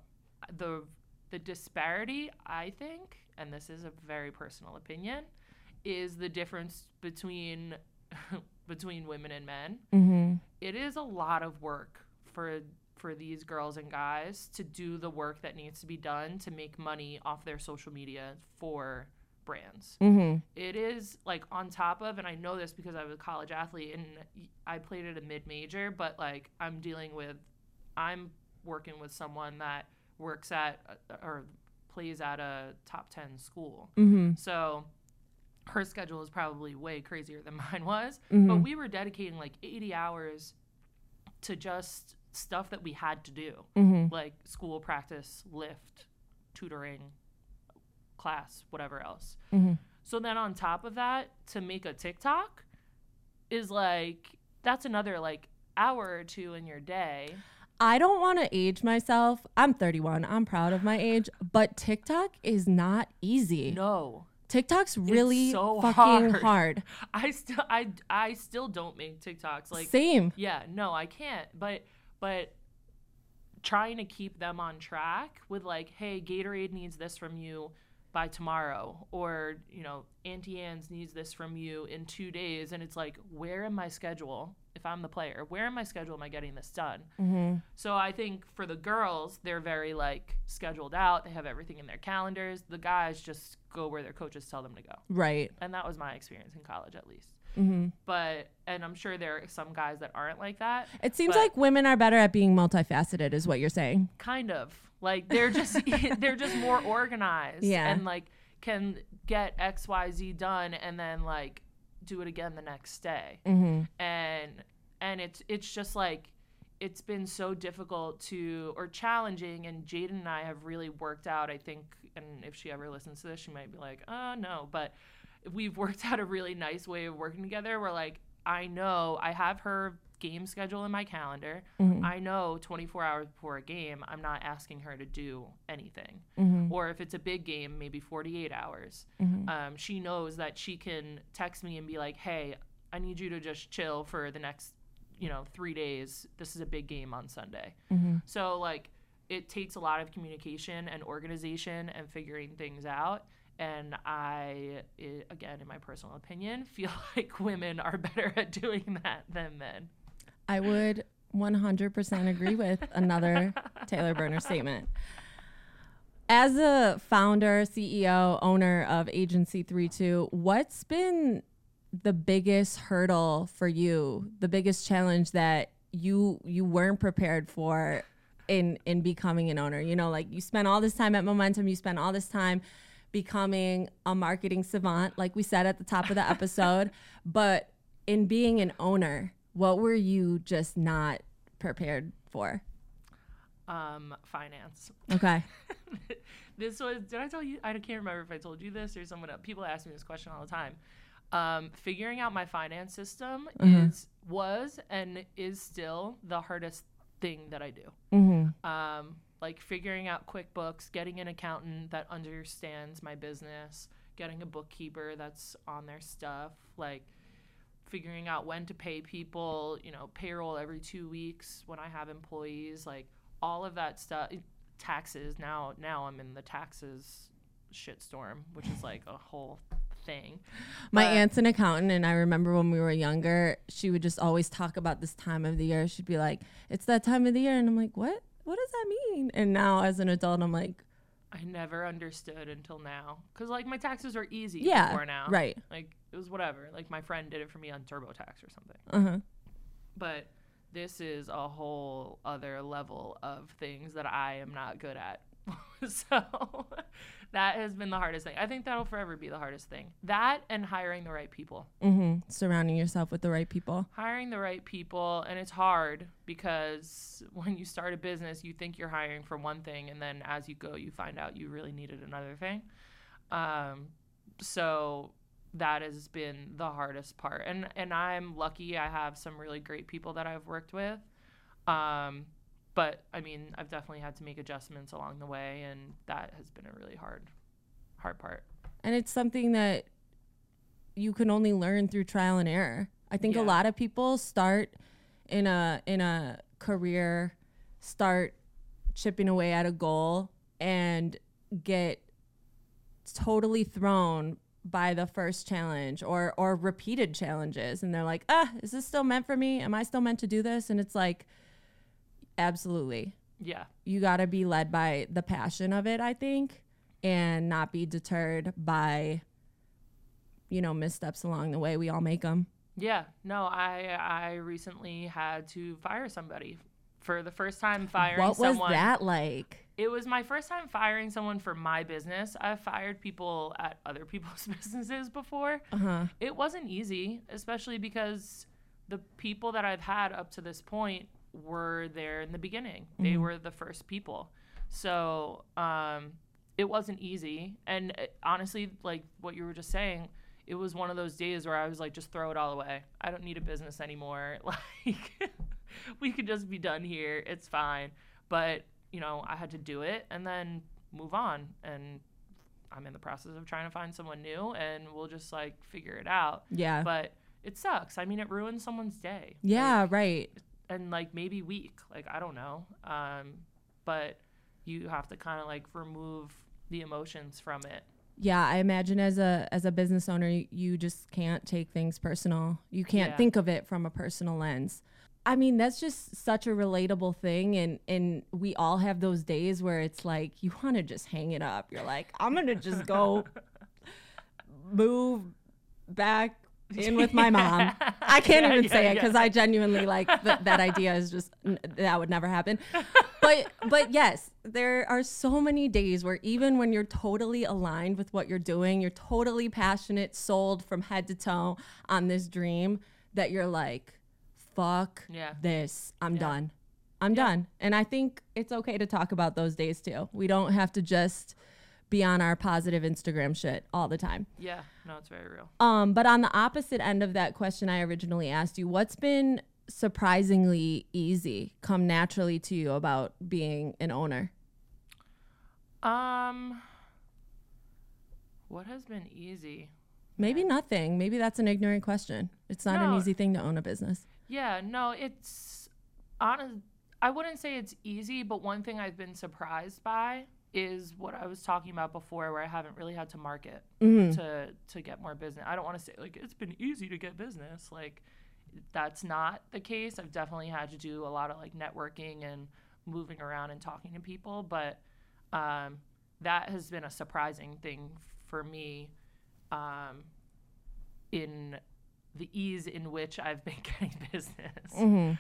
The disparity, I think, and this is a very personal opinion, is the difference between women and men. It is a lot of work for these girls and guys to do the work that needs to be done to make money off their social media for brands. It is like on top of, and I know this because I was a college athlete and I played at a mid-major, but like I'm working with someone that works at or plays at a top 10 school. So her schedule is probably way crazier than mine was, but we were dedicating like 80 hours to just stuff that we had to do, like school, practice, lift, tutoring, class, whatever else. So then on top of that, to make a TikTok is like, that's another like hour or two in your day. I don't want to age myself. I'm 31. I'm proud of my age, but TikTok is not easy. No. TikTok's really so fucking hard. I still don't make TikToks. Like, same. Yeah, no, I can't. But trying to keep them on track with like, hey, Gatorade needs this from you by tomorrow, or Auntie Anne's needs this from you in 2 days, and it's like, where in my schedule, if I'm the player, where in my schedule am I getting this done? So I think for the girls, they're very like scheduled out. They have everything in their calendars. The guys just go where their coaches tell them to go. Right. And that was my experience in college, at least. But, and I'm sure there are some guys that aren't like that. It seems like women are better at being multifaceted, is what you're saying. Kind of. Like, they're just more organized. Yeah. And like can get XYZ done and then like do it again the next day. And it's just like, it's been so difficult or challenging, and Jaden and I have really worked out, I think, and if she ever listens to this, she might be like, oh no, but we've worked out a really nice way of working together where like, I know I have her game schedule in my calendar. I know 24 hours before a game, I'm not asking her to do anything. Or if it's a big game, maybe 48 hours. She knows that she can text me and be like, hey, I need you to just chill for the next 3 days. This is a big game on Sunday. So like it takes a lot of communication and organization and figuring things out. And again, in my personal opinion, feel like women are better at doing that than men. I would 100% agree with another Taylor Burner statement. As a founder, CEO, owner of Agency 32, what's been the biggest hurdle for you, the biggest challenge that you weren't prepared for in becoming an owner? You know, like you spent all this time at Momentum, you spent all this time becoming a marketing savant, like we said at the top of the episode, but in being an owner, what were you just not prepared for? Finance. Okay. Did I tell you? I can't remember if I told you this or someone else. People ask me this question all the time. Figuring out my finance system was and is still the hardest thing that I do. Like figuring out QuickBooks, getting an accountant that understands my business, getting a bookkeeper that's on their stuff, like figuring out when to pay people, you know, payroll every 2 weeks when I have employees, like all of that stuff. Taxes, now I'm in the taxes shitstorm, which is like a whole thing. My aunt's an accountant, and I remember when we were younger, she would just always talk about this time of the year. She'd be like, it's that time of the year, and I'm like, what does that mean? And now as an adult, I'm like, I never understood until now, because like my taxes are easy before now, right? Like it was whatever, like my friend did it for me on TurboTax or something. But this is a whole other level of things that I am not good at. So that has been the hardest thing. I think that'll forever be the hardest thing. That and hiring the right people. Surrounding yourself with the right people. Hiring the right people. And it's hard because when you start a business, you think you're hiring for one thing. And then as you go, you find out you really needed another thing. So that has been the hardest part. And I'm lucky I have some really great people that I've worked with. But I mean, I've definitely had to make adjustments along the way, and that has been a really hard part. And it's something that you can only learn through trial and error. I think a lot of people start in a career, start chipping away at a goal, and get totally thrown by the first challenge or repeated challenges, and they're like, is this still meant for me? Am I still meant to do this? And it's like, absolutely. Yeah. You got to be led by the passion of it, I think, and not be deterred by, missteps along the way. We all make them. Yeah. No, I recently had to fire somebody for the first time firing someone. What was that like? It was my first time firing someone for my business. I've fired people at other people's businesses before. It wasn't easy, especially because the people that I've had up to this point were there in the beginning. They were the first people. So it wasn't easy. And honestly, like what you were just saying, it was one of those days where I was like, just throw it all away. I don't need a business anymore. Like, we could just be done here. It's fine. But, I had to do it and then move on. And I'm in the process of trying to find someone new, and we'll just like figure it out. Yeah. But it sucks. I mean, it ruins someone's day. Yeah, right. And like maybe week, like I don't know, but you have to kind of like remove the emotions from it. Yeah, I imagine as a business owner, you just can't take things personal. You can't think of it from a personal lens. I mean, that's just such a relatable thing, and we all have those days where it's like you want to just hang it up. You're like, I'm gonna just go move back in with my mom. I can't even say it because I genuinely like that idea is just that would never happen. But yes, there are so many days where even when you're totally aligned with what you're doing, you're totally passionate, sold from head to toe on this dream, that you're like, fuck this. I'm done. I'm done. And I think it's okay to talk about those days too. We don't have to just be on our positive Instagram shit all the time. Yeah, no, it's very real. But on the opposite end of that question I originally asked you, what's been surprisingly easy, come naturally to you about being an owner? What has been easy? Maybe nothing. Maybe that's an ignorant question. It's not an easy thing to own a business. Yeah, no, it's honest. I wouldn't say it's easy, but one thing I've been surprised by is what I was talking about before, where I haven't really had to market to get more business. I don't want to say like it's been easy to get business. Like that's not the case. I've definitely had to do a lot of like networking and moving around and talking to people, but that has been a surprising thing for me in the ease in which I've been getting business. And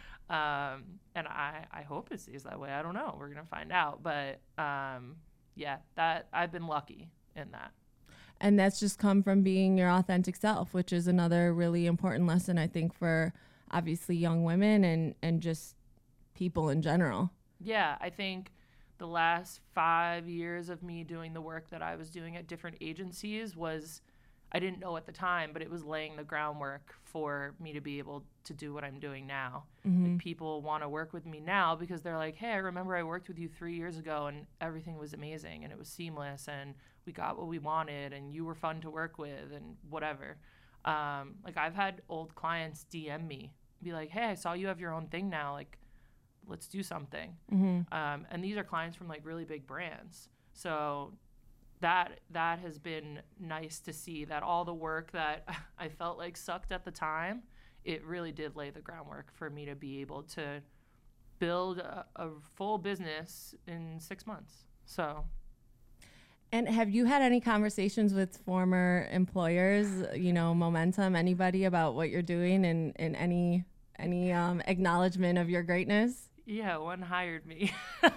I hope it stays that way. I don't know. We're going to find out. But yeah, that I've been lucky in that. And that's just come from being your authentic self, which is another really important lesson, I think, for obviously young women and just people in general. Yeah, I think the last 5 years of me doing the work that I was doing at different agencies was, I didn't know at the time, but it was laying the groundwork for me to be able to do what I'm doing now. Like, people want to work with me now because they're like, hey, I remember I worked with you 3 years ago and everything was amazing and it was seamless and we got what we wanted and you were fun to work with and whatever. Like I've had old clients DM me, be like, hey, I saw you have your own thing now. Like, let's do something. And these are clients from like really big brands. So that has been nice to see, that all the work that I felt like sucked at the time, it really did lay the groundwork for me to be able to build a full business in 6 months. So. And have you had any conversations with former employers, you know, Momentum, anybody about what you're doing and any acknowledgement of your greatness? Yeah, one hired me.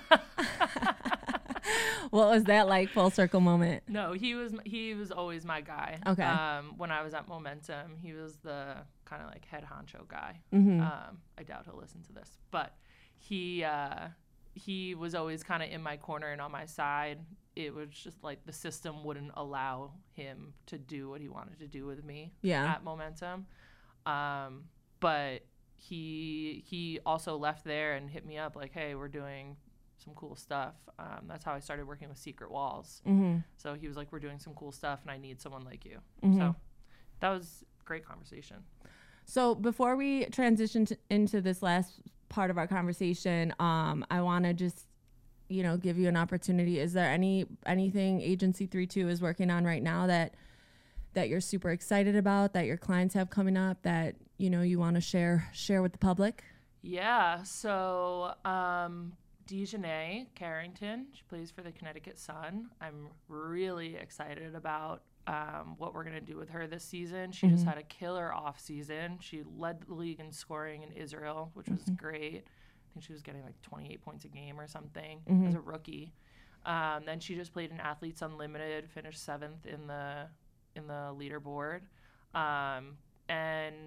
What was that like, full circle moment? No, he was always my guy. Okay. When I was at Momentum, he was the kind of like head honcho guy. I doubt he'll listen to this, but he was always kind of in my corner and on my side. It was just like the system wouldn't allow him to do what he wanted to do with me at Momentum. But he also left there and hit me up like, hey, we're doing some cool stuff. That's how I started working with Secret Walls. So he was like, we're doing some cool stuff and I need someone like you. So that was a great conversation. So before we transition into this last part of our conversation, I want to just, you know, give you an opportunity. Is there anything Agency 32 is working on right now that you're super excited about, that your clients have coming up, that, you know, you want to share with the public? Yeah. So Dejanay Carrington, she plays for the Connecticut Sun. I'm really excited about what we're going to do with her this season. She just had a killer off season. She led the league in scoring in Israel, which was great. I think she was getting like 28 points a game or something as a rookie. Then she just played in Athletes Unlimited, finished 7th in the leaderboard. And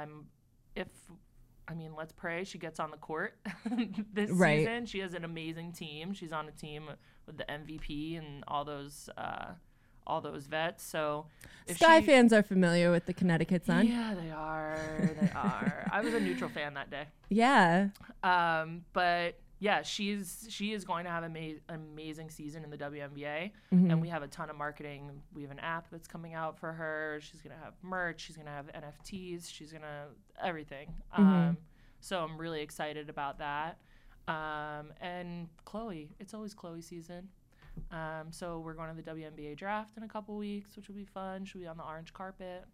let's pray she gets on the court this season. She has an amazing team. She's on a team with the MVP and all those vets. So Sky fans are familiar with the Connecticut Sun. Yeah, they are. They are. I was a neutral fan that day. Yeah. But yeah, she is going to have an amazing season in the WNBA, and we have a ton of marketing. We have an app that's coming out for her. She's gonna have merch. She's gonna have NFTs. She's gonna everything. So I'm really excited about that. And Chloe, it's always Chloe season. So we're going to the WNBA draft in a couple weeks, which will be fun. She'll be on the orange carpet.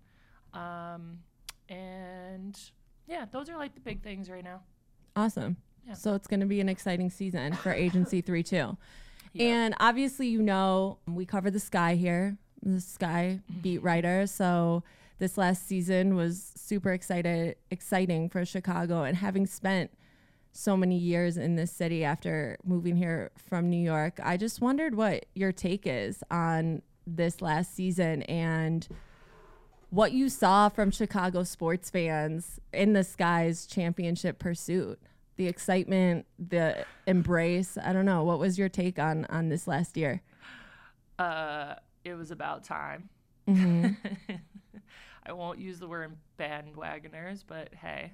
And yeah, those are like the big things right now. Awesome. Yeah. So it's going to be an exciting season for Agency 32. Yeah. And obviously, you know, we cover the Sky here, the Sky beat writer. So this last season was super exciting for Chicago, and having spent so many years in this city after moving here from New York, I just wondered what your take is on this last season and what you saw from Chicago sports fans in the Sky's championship pursuit. The excitement, the embrace. I don't know. What was your take on this last year? It was about time. I won't use the word bandwagoners, but hey.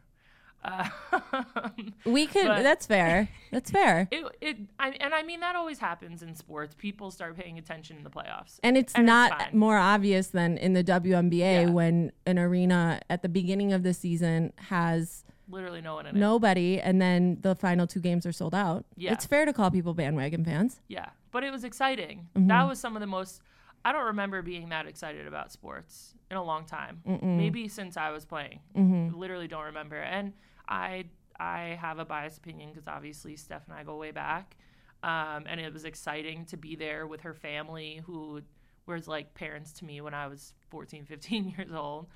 We could. That's fair. That's fair. I mean that always happens in sports. People start paying attention in the playoffs, and it's not more obvious than in the WNBA when an arena at the beginning of the season has Literally no one in it. Nobody. And then the final 2 games are sold out. Yeah. It's fair to call people bandwagon fans. Yeah. But it was exciting. Mm-hmm. That was some of the most, I don't remember being that excited about sports in a long time. Maybe since I was playing. Literally don't remember. And I have a biased opinion because obviously Steph and I go way back. And it was exciting to be there with her family, who was like parents to me when I was 14, 15 years old.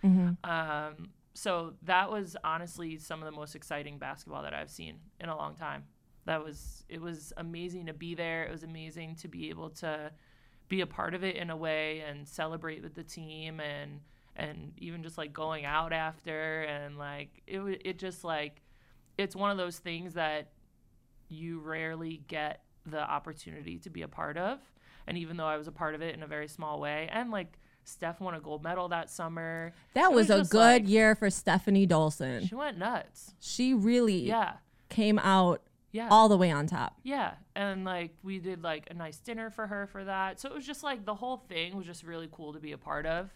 So that was honestly some of the most exciting basketball that I've seen in a long time. It was amazing to be there. It was amazing to be able to be a part of it in a way and celebrate with the team and even just like going out after, and like it just like, it's one of those things that you rarely get the opportunity to be a part of. And even though I was a part of it in a very small way, and like Steph won a gold medal that summer. That was a good year for Stephanie Dolson. She went nuts. She really came out all the way on top. Yeah. And like we did like a nice dinner for her for that. So it was just like the whole thing was just really cool to be a part of.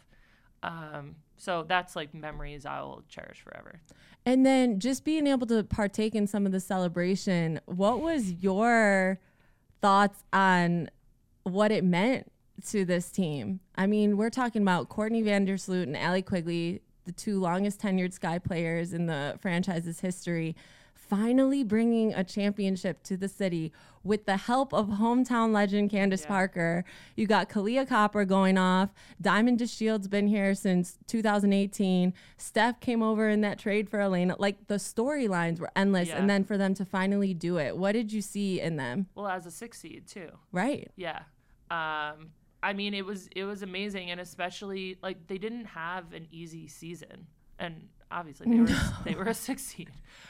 So that's like memories I will cherish forever. And then just being able to partake in some of the celebration, what was your thoughts on what it meant to this team? I mean, we're talking about Courtney Vandersloot and Allie Quigley, the 2 longest tenured Sky players in the franchise's history, finally bringing a championship to the city with the help of hometown legend Candace Parker. You got Kalia Copper going off. Diamond DeShield's been here since 2018. Steph came over in that trade for Elena. Like, the storylines were endless. And then for them to finally do it, what did you see in them? Well, as a 6 seed too. Right. Yeah. I mean, it was amazing, and especially like they didn't have an easy season, and obviously they were a 6 seed.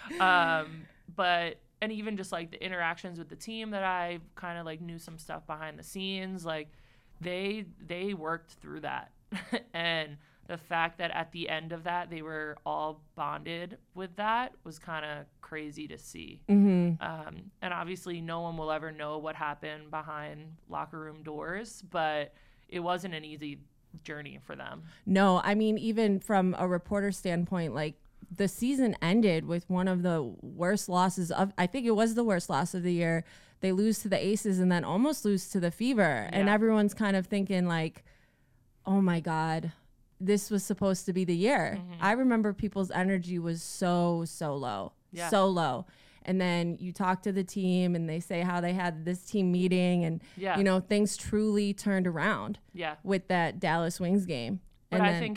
But and even just like the interactions with the team that I kind of like knew some stuff behind the scenes, like they worked through that, and the fact that at the end of that they were all bonded with that was kind of crazy to see. And obviously no one will ever know what happened behind locker room doors, but it wasn't an easy journey for them. No, I mean, even from a reporter standpoint, like the season ended with one of the worst losses of, I think it was the worst loss of the year. They lose to the Aces and then almost lose to the Fever. And everyone's kind of thinking like, oh my God, this was supposed to be the year. I remember people's energy was so low, so low. And then you talk to the team and they say how they had this team meeting and, you know, things truly turned around with that Dallas Wings game. But I think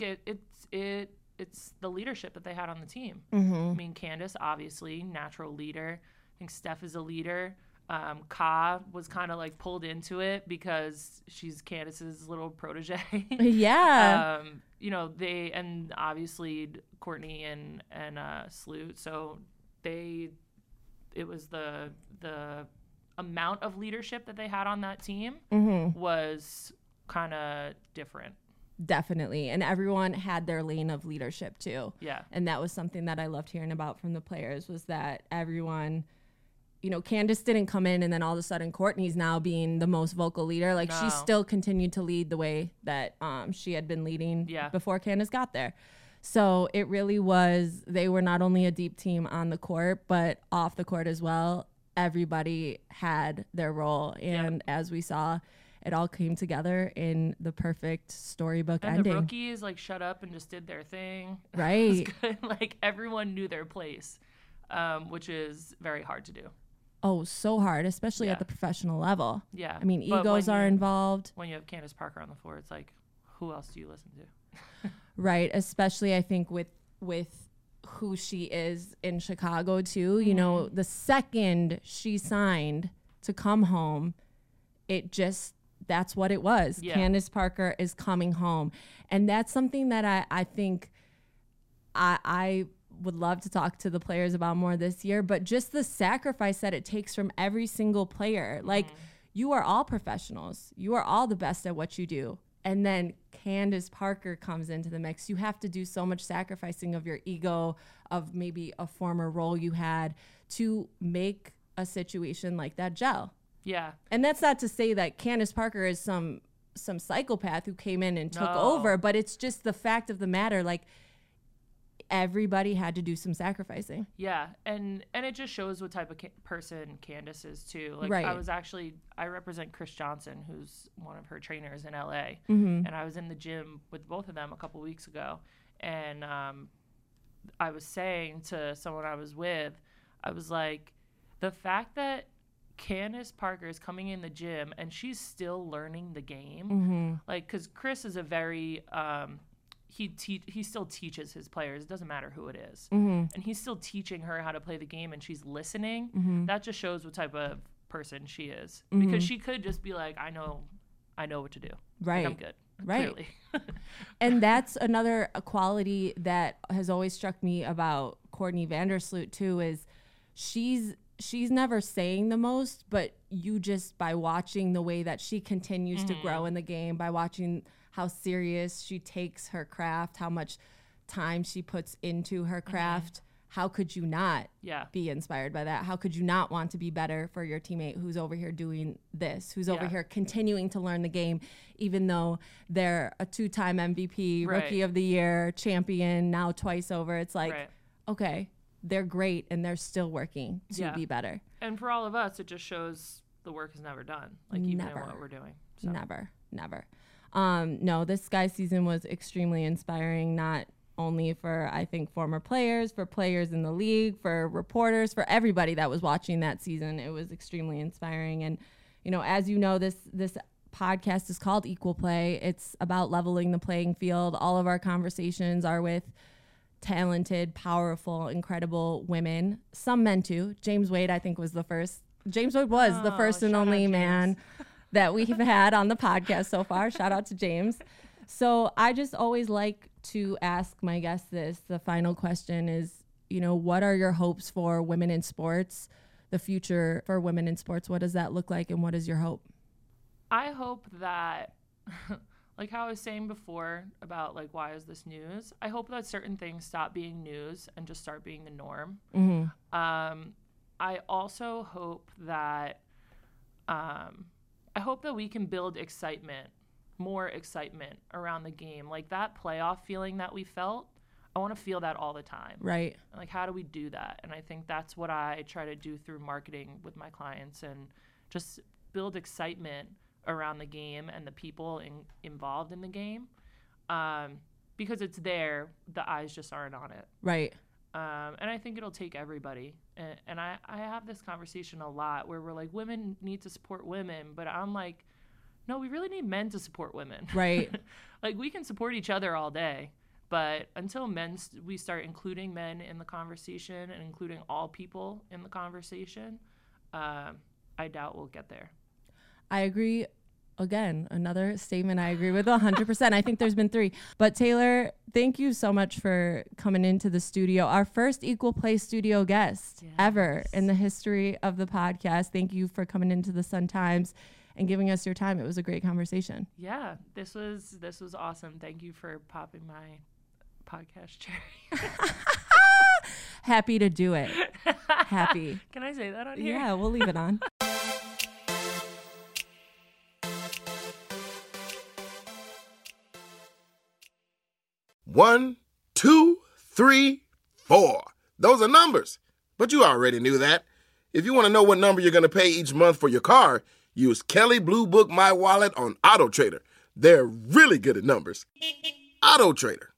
it's the leadership that they had on the team. I mean, Candace, obviously, natural leader. I think Steph is a leader. Ka was kind of like pulled into it because she's Candace's little protege. You know, they, and obviously Courtney and Sloot. So it was the amount of leadership that they had on that team was kind of different. Definitely. And everyone had their lane of leadership too. Yeah. And that was something that I loved hearing about from the players, was that everyone, you know, Candace didn't come in and then all of a sudden Courtney's now being the most vocal leader. Like she still continued to lead the way that she had been leading before Candace got there. So it really was, they were not only a deep team on the court, but off the court as well. Everybody had their role. And as we saw, it all came together in the perfect storybook ending. And the rookies like shut up and just did their thing. Right. It was good. Like everyone knew their place, which is very hard to do. Oh, so hard, especially at the professional level. Yeah. I mean, egos are involved. When you have Candace Parker on the floor, it's like, who else do you listen to? Right. Especially, I think, with who she is in Chicago, too. You know, the second she signed to come home, that's what it was. Yeah. Candace Parker is coming home. And that's something that I think I would love to talk to the players about more this year, but just the sacrifice that it takes from every single player. Like, you are all professionals. You are all the best at what you do. And then Candace Parker comes into the mix. You have to do so much sacrificing of your ego, of maybe a former role you had, to make a situation like that gel. Yeah. And that's not to say that Candace Parker is some psychopath who came in and took over, but it's just the fact of the matter. Like, everybody had to do some sacrificing. Yeah, and it just shows what type of person Candace is too. Like, Right. I represent Chris Johnson, who's one of her trainers in LA, Mm-hmm. and I was in the gym with both of them a couple weeks ago, and I was saying to someone I was with, I was like, the fact that Candace Parker is coming in the gym and she's still learning the game, Mm-hmm. like, because Chris is a very he still teaches his players. It doesn't matter who it is. Mm-hmm. And he's still teaching her how to play the game, and she's listening. Mm-hmm. That just shows what type of person she is, Mhm. because she could just be like, I know what to do. Right. Like, I'm good. Right. Clearly. And that's another quality that has always struck me about Courtney Vandersloot too, is she's never saying the most, but you just, by watching the way that she continues to grow in the game, by watching how serious she takes her craft, how much time she puts into her craft, how could you not Yeah. be inspired by that? How could you not want to be better for your teammate who's over here doing this, who's over Yeah. here continuing to learn the game, even though they're a 2-time MVP, Right. Rookie of the Year, champion, now twice over? It's like, Right. okay, they're great and they're still working to Yeah. be better. And for all of us, it just shows the work is never done. Like, even Never. in what we're doing. So. Never. No, this Sky season was extremely inspiring, not only for, I think, former players, for players in the league, for reporters, for everybody that was watching that season. It was extremely inspiring. And, you know, as you know, this podcast is called Equal Play. It's about leveling the playing field. All of our conversations are with talented, powerful, incredible women, some men too. James Wade, I think, was the first. James Wade was the first and shout out only James. man that we've had on the podcast so far. Shout out to James. So I just always like to ask my guests this. The final question is, you know, what are your hopes for women in sports, the future for women in sports? What does that look like, and what is your hope? I hope that, like how I was saying before about, like, why is this news? I hope that certain things stop being news and just start being the norm. Mm-hmm. I also hope that we can build excitement, more excitement around the game. Like, that playoff feeling that we felt, I want to feel that all the time. Right. Like, how do we do that? And I think that's what I try to do through marketing with my clients, and just build excitement around the game and the people involved in the game, because it's there. The eyes just aren't on it. Right. And I think it'll take everybody. And I have this conversation a lot where we're like, women need to support women. But I'm like, no, we really need men to support women. Right. Like, we can support each other all day. But until we start including men in the conversation and including all people in the conversation, I doubt we'll get there. I agree. Again, another statement I agree with 100%. I think there's been 3. But Taylor, thank you so much for coming into the studio. Our first Equal Play studio guest ever in the history of the podcast. Thank you for coming into the Sun Times and giving us your time. It was a great conversation. Yeah, this was awesome. Thank you for popping my podcast cherry. Happy to do it. Happy. Can I say that on here? Yeah, we'll leave it on. One, 2, 3, 4. Those are numbers. But you already knew that. If you want to know what number you're going to pay each month for your car, use Kelley Blue Book My Wallet on AutoTrader. They're really good at numbers. AutoTrader.